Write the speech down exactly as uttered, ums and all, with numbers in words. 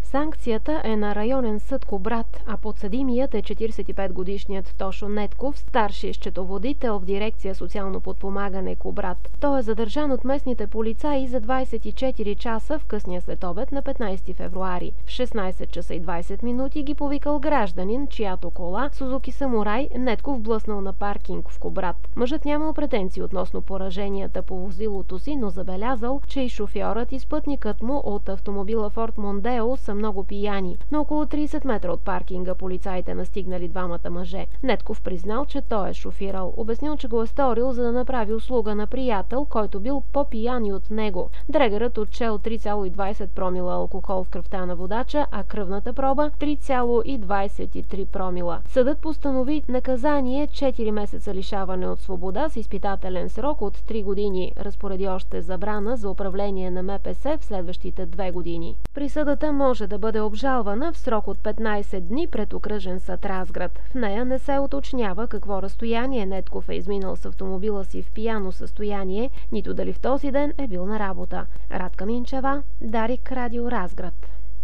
Санкцията е на районен съд Кубрат, а подсъдимият е четиридесет и пет годишният Тошо Нетков, старши счетоводител в дирекция социално подпомагане Кубрат. Той е задържан от местните полицаи за двадесет и четири часа в късния следобед на петнадесети февруари. В шестнадесет часа и двадесет минути ги повикал гражданин, чиято кола Сузуки Самурай Нетков блъснал на паркинг в Кубрат. Мъжът нямал претенции относно пораженията по возилото си, но забелязал, че и шофьорът и спътникът му от автомобила Форд Мондео са много пияни. На около тридесет метра от паркинга полицаите настигнали двамата мъже. Нетков признал, че той е шофирал. Обяснил, че го е сторил, за да направи услуга на приятел, който бил по-пиян и от него. Дрегерът отчел три цяло и двадесет промила алкохол в кръвта на водача, а кръвната проба три цяло и двадесет и три промила. Съдът постанови наказание четири месеца лишаване от свобода с изпитателен срок от три години. Разпореди още забрана за управление на М П С в следващите две години. Присъдата може да бъде обжалвана в срок от петнадесет дни пред окръжен съд Разград. В нея не се уточнява какво разстояние Нетков е изминал с автомобила си в пияно състояние, нито дали в този ден е бил на работа. Радка Минчева, Дарик, Радио Разград.